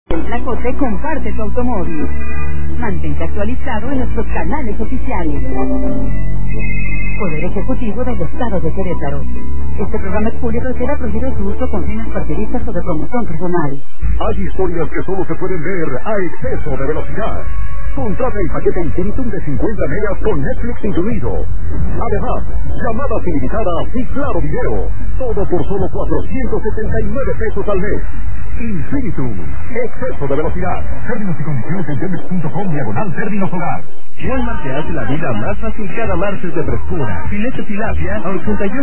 El Placote comparte tu automóvil. Mantente actualizado en nuestros canales oficiales. Poder Ejecutivo del Estado de Querétaro. Este programa es público y será prohibido su uso con fines partidistas o de promoción personal. Hay historias que solo se pueden ver a exceso de velocidad. Contrata el paquete Infinitum de 50 megas con Netflix incluido. Además, llamadas ilimitadas y claro video. Todo por solo 479 pesos al mes. Infinitum. Exceso de velocidad. Términos y condiciones en Telmex.com/términos hogar. Walmart te hace la vida más fácil cada martes de frescura. Filete tilapia a 88